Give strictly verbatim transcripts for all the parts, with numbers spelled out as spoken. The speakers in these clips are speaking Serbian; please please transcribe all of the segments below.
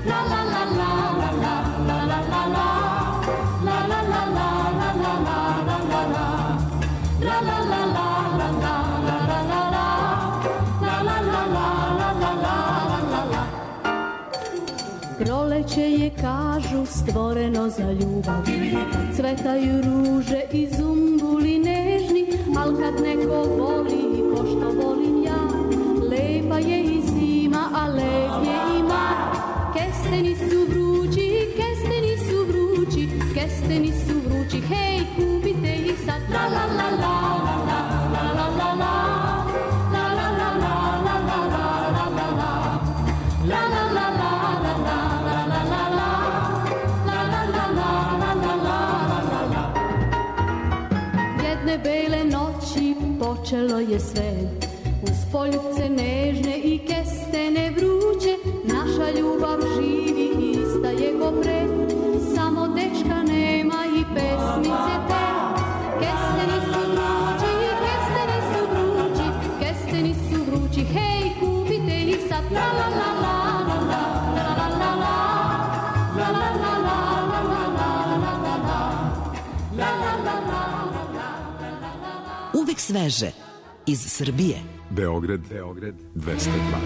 La la la la la la la la la la. La la la la la la la la la la. La la la la la la la la la la. La la la la la la la la la. Proleće je, kažu, stvoreno za ljubav. Kad cvetaju ruže i zumbuli nežni, al kad neko voli, pošto volim ja, lepa je i zima, a lep je i mar. Kesteni su vrući, kesteni su vrući, kesteni su vrući, hej, kupite ih sad. La la la la la la la la la. La la la la la la la la la. La la la la la la la la la la. La la la la la la la la. Jedne bele noći počelo je sve, uz poljupce nežne i kestene vruće, naša ljubav živi, ista je ko pre, samo dečka nema i pesmice te. Kesteni su vrući, kesteni su vrući, kesteni su vrući, hej, kupite ih sad. La la la la la la la la la. La la la la la la la la la la. La la la la la la la la. Uvek sveže iz Srbije. Beograd, Beograd, dvesta dva.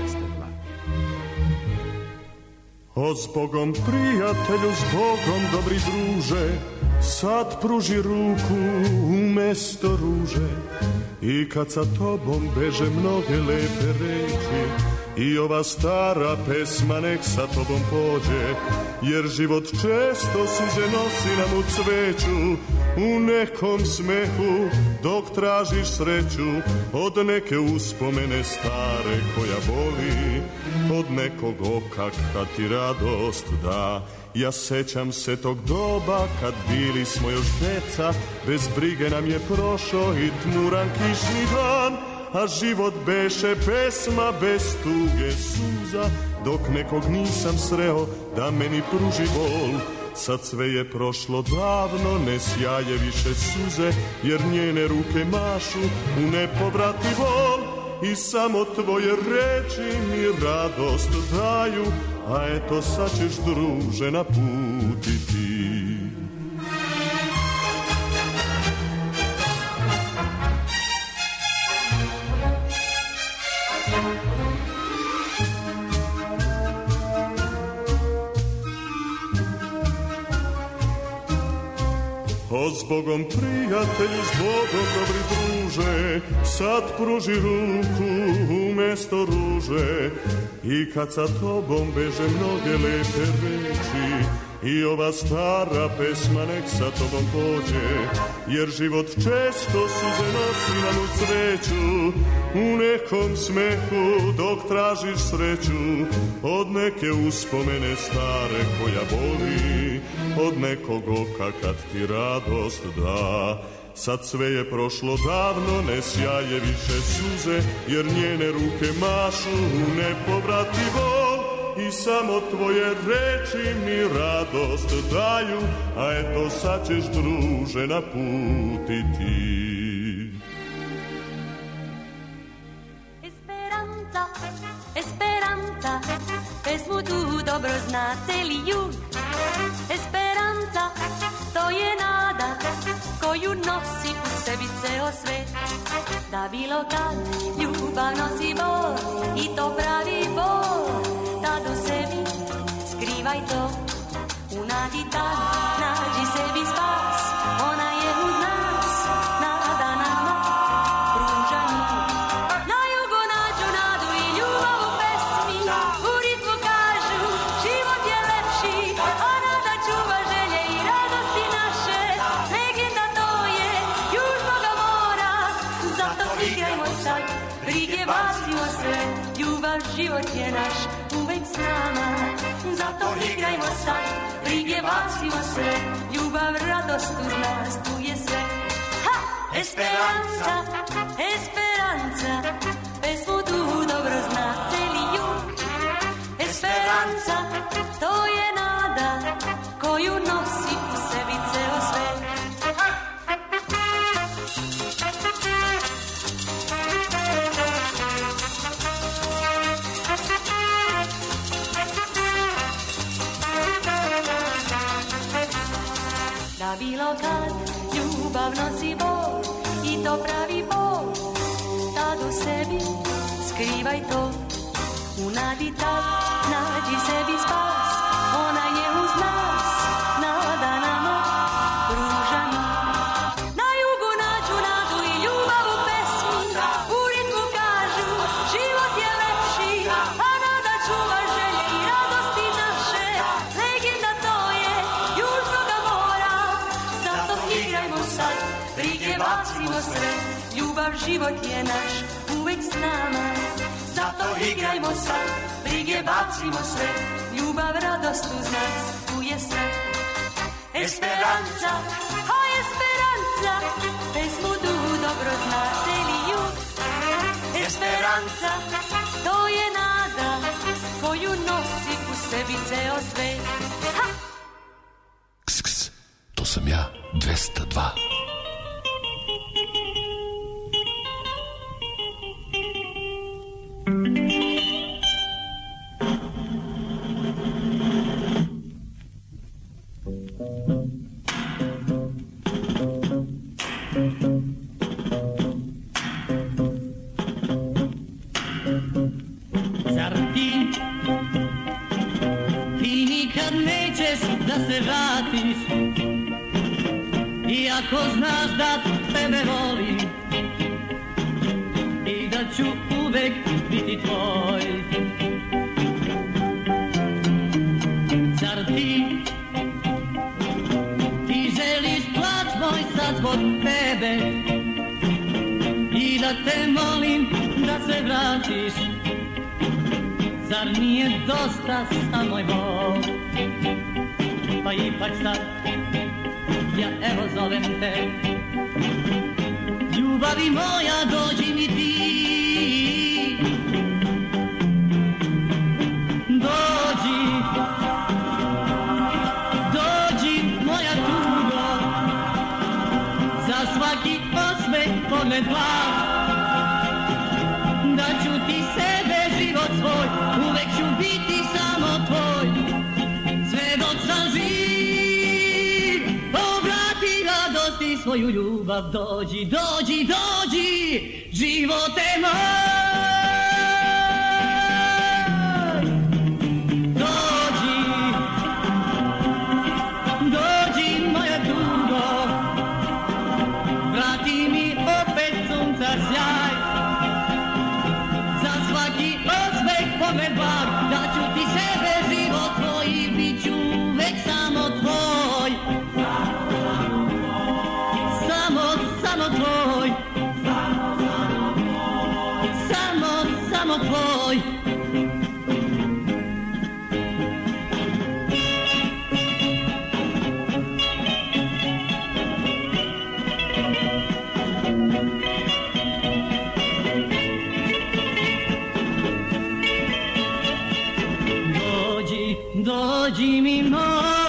O zbogom prijatelju, zbogom dobri druže, sad pruži ruku umesto ruže. I kad sa tobom beže mnoge lepe reči, i ova stara pesma nek sa tobom pođe, jer život često suze nosi nam u cveću, u nekom smehu dok tražiš sreću, od neke uspomene stare koja boli, od nekog oka kad ti radost da. Ja sećam se tog doba kad bili smo još deca, bez brige nam je prošao i tmuran kišni dan, a život beše pesma bez tuge suza, dok nekog nisam sreo da meni pruži bol. Sad sve je prošlo davno, ne sjaje više suze, jer njene ruke mašu u nepovrativom, i samo tvoje reči mi radost daju, a eto sad ćeš, druže, naputiti. O zbogom prijatelju, zbogom dobri druže, sad pruži ruku umesto ruže. I kad sa tobom beže mnoge lepe reči, i ova stara pesma nek sa tobom pođe, jer život često suze nosi nam u cveću, u nekom smehu dok tražiš sreću, od neke uspomene stare koja boli, od nekog oka kad ti radost da. Sad sve je prošlo davno, ne sjaje više suze, jer njene ruke mašu u nepovrativo, i samo tvoje reči mi radost daju, a eto sad ćeš, druže, naputiti. Esperanza, Esperanza, pesmu tu dobro zna celi jug. Esperanza, to je nada koju nosi u sebi ceo svet. Da bilo kad ljubav nosi bol, i to pravi bol, tad u sebi skrivaj to. U nadi tad nađi sebi spas, ona je uz nas, nada nama pruža njih. Na jugu nađu nadu i ljubav u pesmi, u ritmu kažu život je lepši, a nada čuva želje i radosti naše. Legenda to je južnoga mora, zato igrajmo sad, brige bacimo sve, ljubav život je naš, uvek s nama. Zato igrajmo sad, brige bacimo sve, ljubav, radost uz nas, tu je sve. Ha! Esperanza, Esperanza, pesmu tu dobro zna celi jug. Esperanza, to je nada koju nosi u sebi ceo svet. bilo kad ljubav nosi bol i to pravi bol, tad u sebi skrivaj to, u nadi tad nađi sebi spas, ona je uz nas, nada nama pruža mi. Na jugu nađu nadu i ljubav u pesmi, u ritmu kažu život je lepši, a nada čuva želje i radosti naše, legenda to je južnoga mora, zato igrajmo sad, brige bacimo sve, ljubav život je naš, uvek s nama. Zato igrajmo sad, brige bacimo sve, ljubav, radost uz nas, tu je sve. Esperanza, a Esperanza, pesmu tu dobro zna celi jug. Esperanza, to je nada, koju nosi u sebi ceo svet. Ha! Ks, ks, to sam ja, dvesta dva. Zar ti, ti nikad nećeš da se vratiš, iako znaš da tebe volim i da ću uvek biti tvoj. Zar ti, ti želiš plač moj sad zbog tebe i da te molim da se vratiš. Zar nije dosta sam moj bol? Pa ipak sad ja evo zovem te. Ljubavi moja, dođi mi ti. Dođi, dođi moja tugo, za svaki osmeh pogled blag. Da ću ti sebe, život svoj, uvek ću biti samo tvoj. Sve dok sam živ, obrati radosti svoju ljubav. Dođi, dođi, dođi, živote moj. Dođi, dođi moja tugo, vrati mi opet sunca sjaj. Pogled blag, da ću ti sebe, život tvoj, i bit ću uvek samo tvoj. Samo, samo tvoj. Samo, samo tvoj. Dođi mi moja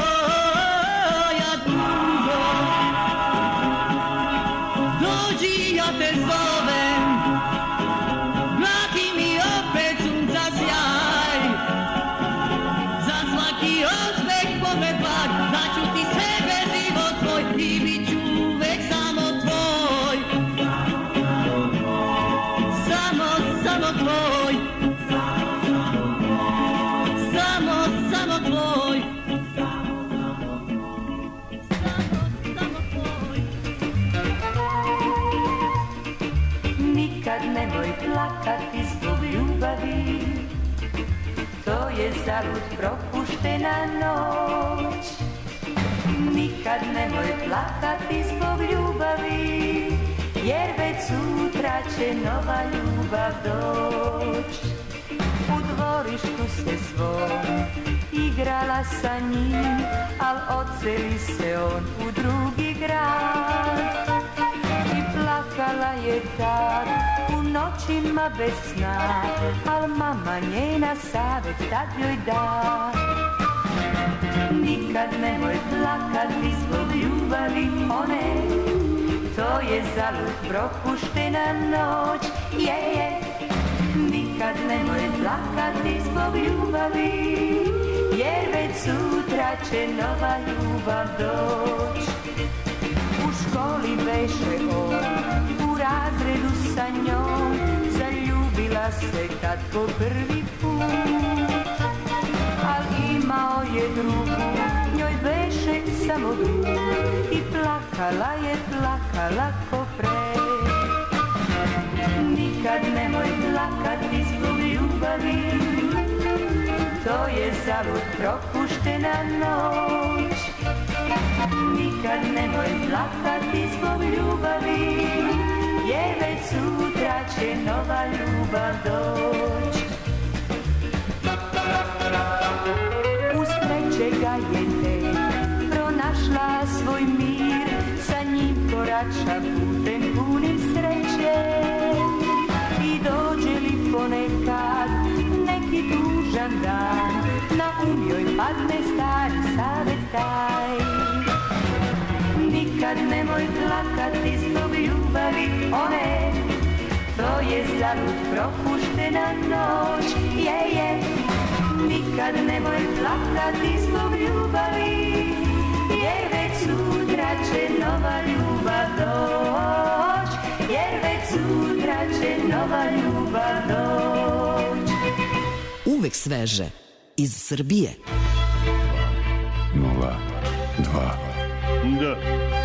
tugo, dođi, ja te zovem, vrati mi opet sunca sjaj. Za svaki osmeh pogled blag, da ću ti sebe, život tvoj, i bit ću uvek samo tvoj. Samo, samo tvoj. Tvoj. Nikad nemoj plakati zbog ljubavi, to je zalud propuštena noć. Nikad nemoj plakati zbog ljubavi, jer već sutra će nova ljubav doć. U dvorištu se svom igrala sa njim, al odseli se on u drugi grad. I plakala je tad u noćima bez sna, al mama njena savjet tad joj da. Nikad nemoj plakati zbog ljubavi one, to je zalud propuštena noć, je, je. Nikad nemoj plakati zbog ljubavi, jer već sutra će nova ljubav doć. beše on u razredu sa njom, zaljubila se kad po prvi put. Al imao je drugu, njoj beše samo drug, i plakala je, plakala ko pre. Nikad nemoj plakati zbog ljubavi, to je zalud propuštena noć. Nikad nemoj plakati zbog ljubavi, jer već sutra će nova ljubav doć. Uz trećega je te pronašla svoj mir, sa njim korača putem punim sreće. I dođe li ponekad neki tužan dan, na um joj padne stari savjet taj. Nikad nemoj plakati zbog ljubavi one, to je zalud propuštena noć, je, je. Nikad nemoj plakati zbog ljubavi, jer već sutra će nova ljubav doć, jer već sutra će nova ljubav doć. Uvek sveže iz Srbije. Nula dva. Da.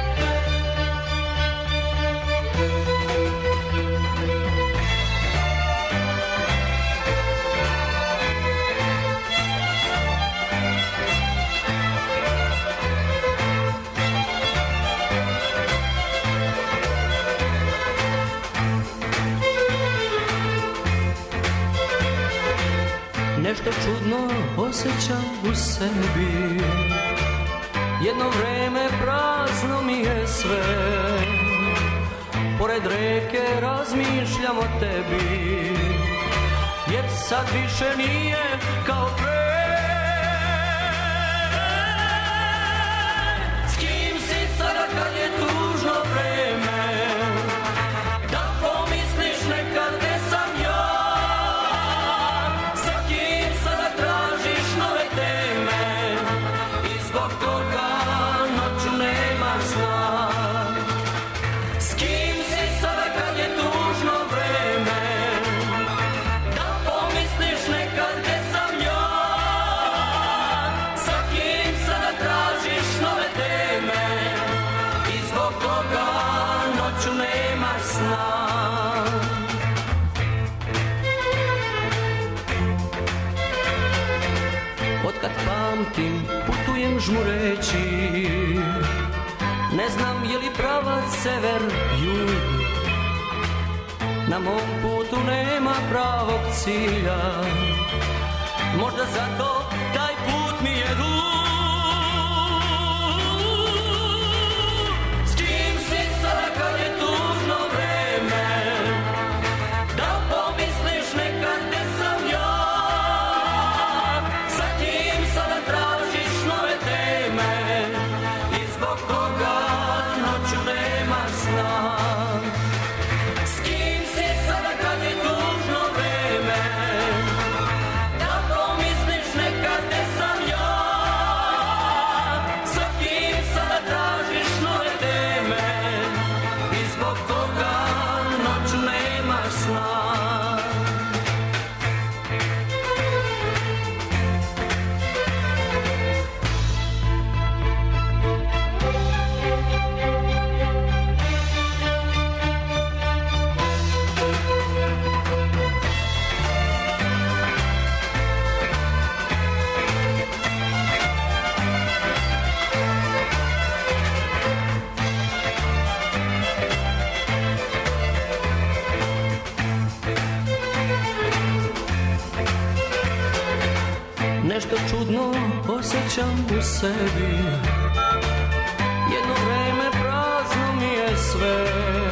Nešto čudno osjećam u sebi, jedno vreme prazno mi je sve. Pored reke razmišljam o tebi, jer sad više nije kao pre. S kim si sada kad je tužno vreme, da pomisliš nekad gde sam ja. Otkad pamtim, putujem žmureći, ne znam je li pravac sever, jug. Na mom putu nema pravog cilja, možda zato taj put mi je dug. S kim si sada kad je tužno vreme, da pomisliš nekad gde sam ja. Sa kim sada tražiš nove teme i zbog koga noću nema sna. S kim si sada kad je tužno vreme, da pomisliš nekad gde sam ja. Sa kim sada tražiš nove teme i zbog koga noću nema sna. Nešto čudno osjećam u sebi, jedno vreme prazno mi je sve.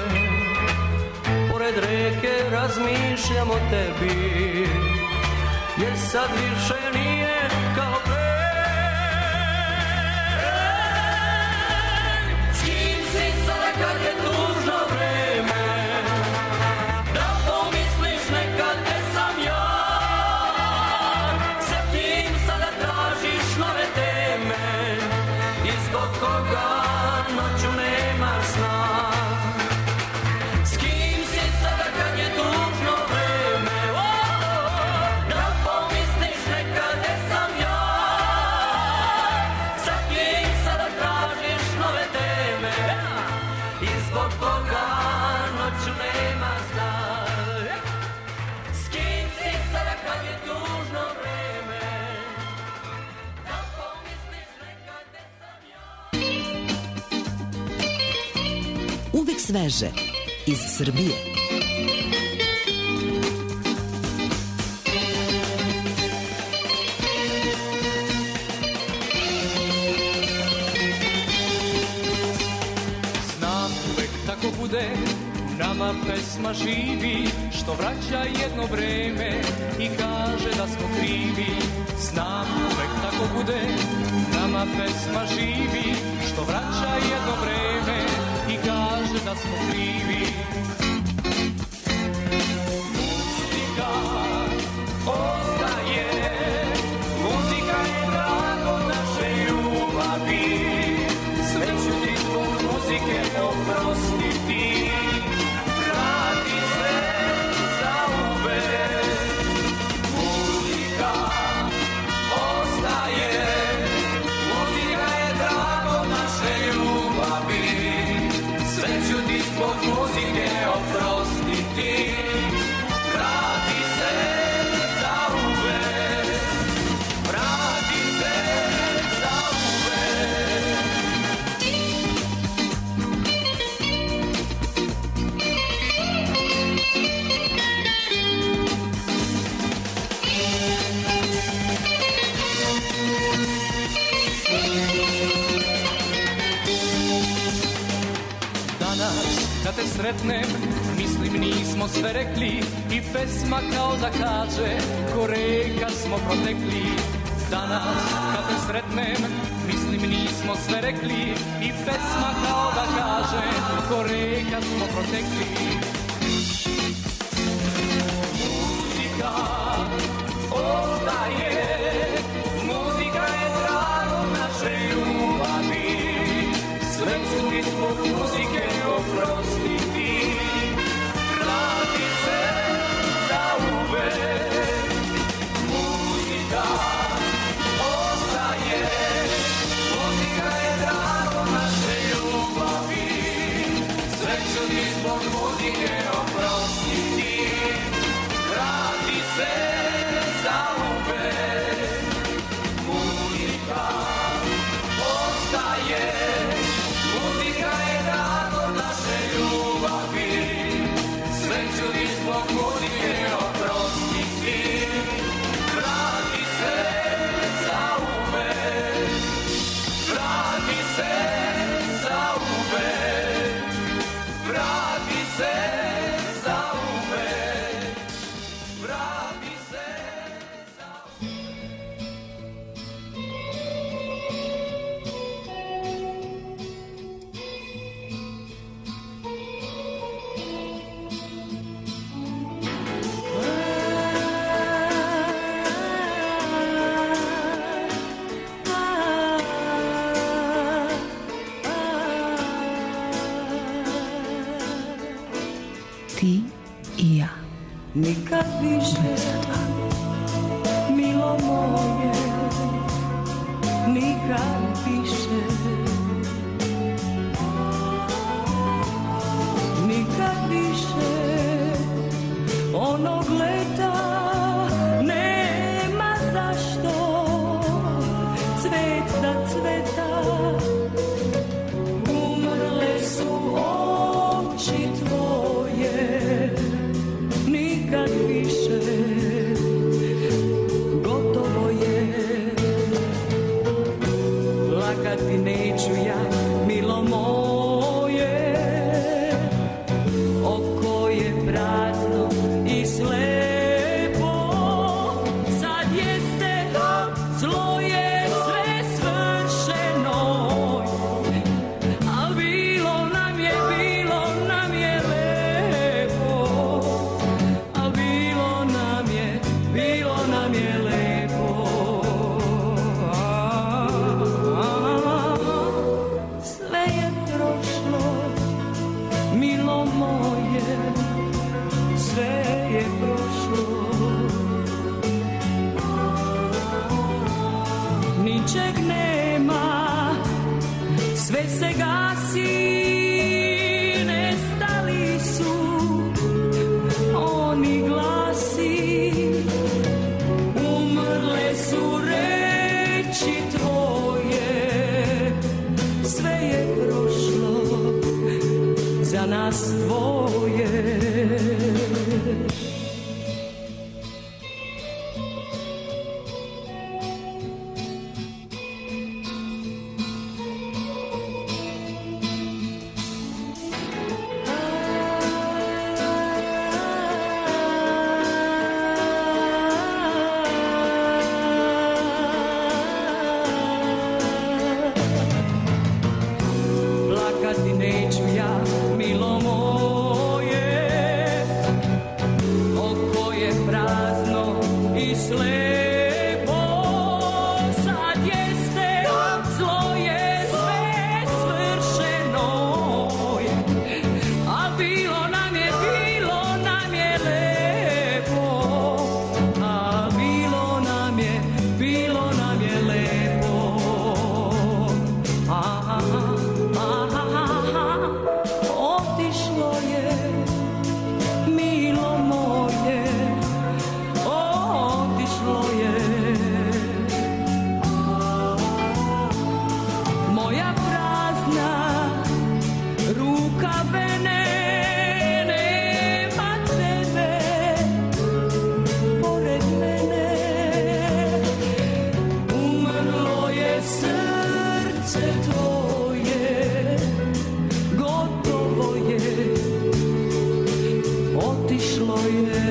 Pored reke razmišljam o tebi, jer sad više nije kao pre. S kim si sada kad je tužno vreme, da pomisliš nekad gde sam ja. Nove teme i zbog koga noću nema sna. sveže iz Srbije. Znam uvek tako bude, nama pesma živi, što vraća jedno vreme i kaže da smo krivi. Znam uvek tako bude, nama pesma živi, što vraća jedno vreme i kaže da smo krivi. Muzika ostaje, muzika je drago naše ljubavi, sve ću ti zbog muzike oprostiti, vrati se zauvek. Muzika ostaje, muzika je drago naše ljubavi, sve ću ti zbog muzike oprostiti, vrati se zauvek, vrati se zauvek. Danas kad te sretnem, mislim nismo sve rekli i pesma kao da kaže ko reka smo protekli. Danas kad te sretnem, mislim nismo sve rekli i pesma kao da kaže ko reka smo protekli. Muzika ostaje, muzika je drago naše ljubavi, sve ću ti zbog muzike oprostiti, vrati se zauvek. Muzika ostaje, muzika je drago naše ljubavi, sve ću ti zbog muzike oprostiti, vrati se zauvek. Muzika ostaje, muzika je drago naše ljubavi, sve ću ti zbog muzike oprostiti, vrati se zauvek, vrati se zauvek, vrati se zauvek, vrati se Ti i ja. Nikad više, milo moje, nikad više, nikad više, onog leta nema zašto, cvet da cveta, umrle su oči tvoje, nikad više, gotovo je, plakati neću ja, milo moje, oko je prazno i slepo, sad jeste zlo je sve svršeno, al bilo nam je, bilo nam je lepo, al bilo nam je, bilo nam je lepo. Sve je prošlo, milo moje, sve je prošlo, ničeg nema, sve se gasi, nestali su oni glasi, umrle su reči tvoje, sve je prošlo, za nas nas dvoje. Otišlo je